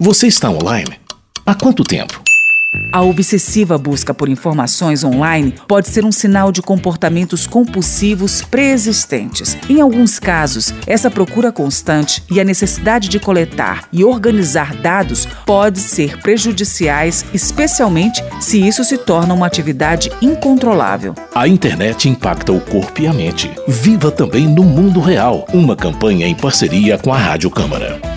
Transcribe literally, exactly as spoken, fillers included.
Você está online? Há quanto tempo? A obsessiva busca por informações online pode ser um sinal de comportamentos compulsivos pré-existentes. Em alguns casos, essa procura constante e a necessidade de coletar e organizar dados pode ser prejudiciais, especialmente se isso se torna uma atividade incontrolável. A internet impacta o corpo e a mente. Viva também no mundo real. Uma campanha em parceria com a Rádio Câmara.